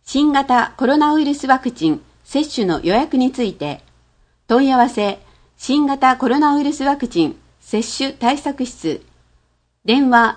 新型コロナウイルスワクチン接種の予約について、問い合わせ、新型コロナウイルスワクチン接種対策室、電話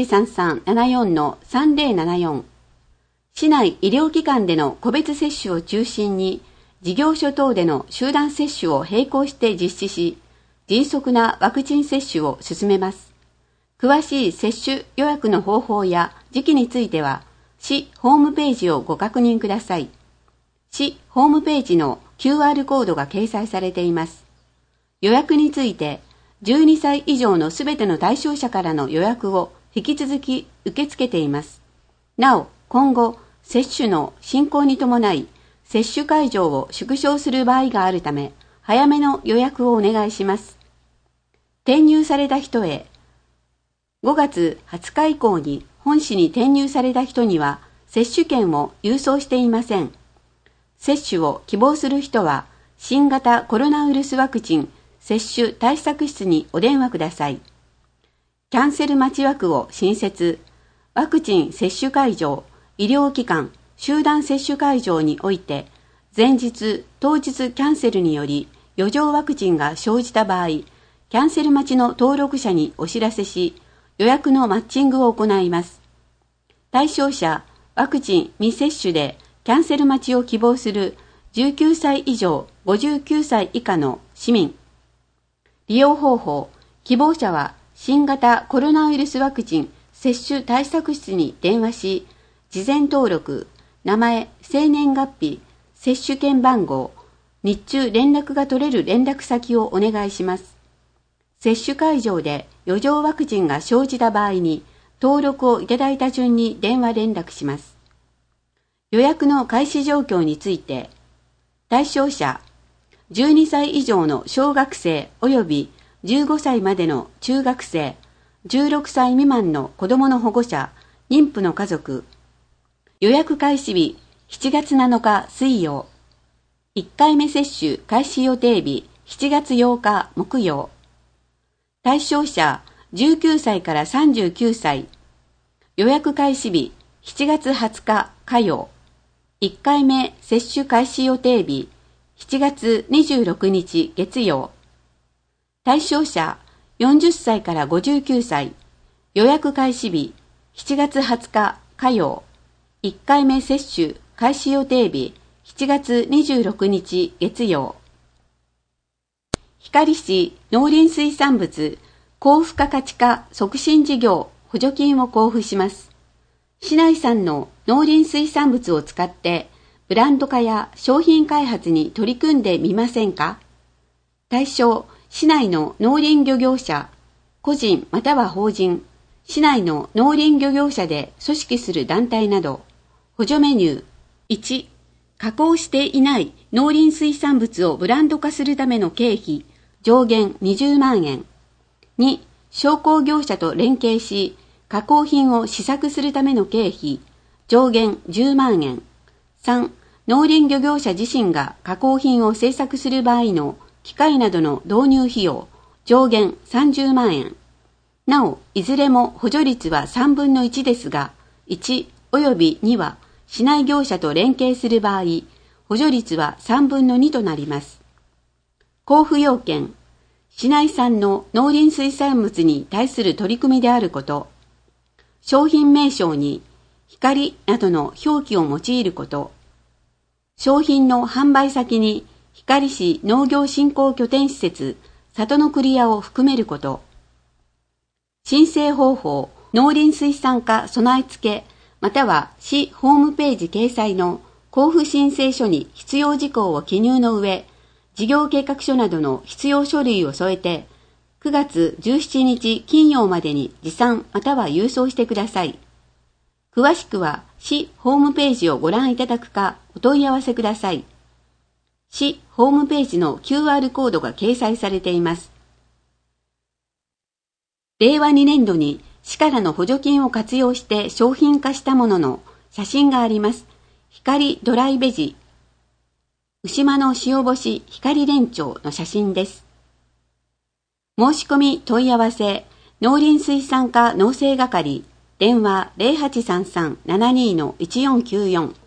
0833-74-3074、市内医療機関での個別接種を中心に、事業所等での集団接種を並行して実施し、迅速なワクチン接種を進めます。詳しい接種予約の方法や時期については、市ホームページをご確認ください。市ホームページの QR コードが掲載されています。予約について、12歳以上のすべての対象者からの予約を引き続き受け付けています。なお、今後、接種の進行に伴い、接種会場を縮小する場合があるため、早めの予約をお願いします。転入された人へ、5月20日以降に本市に転入された人には、接種券を郵送していません。接種を希望する人は、新型コロナウイルスワクチン接種対策室にお電話ください。キャンセル待ち枠を新設、ワクチン接種会場、医療機関、集団接種会場において、前日、当日キャンセルにより余剰ワクチンが生じた場合、キャンセル待ちの登録者にお知らせし、予約のマッチングを行います。対象者、ワクチン未接種でキャンセル待ちを希望する19歳以上59歳以下の市民。利用方法、希望者は新型コロナウイルスワクチン接種対策室に電話し、事前登録、名前、生年月日、接種券番号、日中連絡が取れる連絡先をお願いします。接種会場で余剰ワクチンが生じた場合に、登録をいただいた順に電話連絡します。予約の開始状況について、対象者、12歳以上の小学生及び15歳までの中学生、16歳未満の子どもの保護者、妊婦の家族。予約開始日、7月7日水曜。1回目接種開始予定日、7月8日木曜。対象者、19歳から39歳。予約開始日、7月20日火曜。1回目接種開始予定日、7月26日月曜。対象者、40歳から59歳。予約開始日、7月20日火曜。1回目接種開始予定日、7月26日月曜。光市農林水産物高付加価値化促進事業補助金を交付します。市内産の農林水産物を使ってブランド化や商品開発に取り組んでみませんか？対象、市内の農林漁業者、個人または法人、市内の農林漁業者で組織する団体など。補助メニュー。1、加工していない農林水産物をブランド化するための経費、上限20万円。2、商工業者と連携し、加工品を試作するための経費、上限10万円。3、農林漁業者自身が加工品を製作する場合の機械などの導入費用、上限30万円。なお、いずれも補助率は3分の1ですが、1及び2は市内業者と連携する場合、補助率は3分の2となります。交付要件、市内産の農林水産物に対する取り組みであること、商品名称に光などの表記を用いること、商品の販売先に光市農業振興拠点施設里の栗屋を含めること、申請方法、農林水産課備え付け、または市ホームページ掲載の交付申請書に必要事項を記入の上、事業計画書などの必要書類を添えて、9月17日金曜までに持参または郵送してください。詳しくは市ホームページをご覧いただくかお問い合わせください。市ホームページの QR コードが掲載されています。令和2年度に市からの補助金を活用して商品化したものの写真があります。光ドライベジ、牛間の塩干し光連丁の写真です。申し込み問い合わせ、農林水産課農政係、電話 0833-72-1494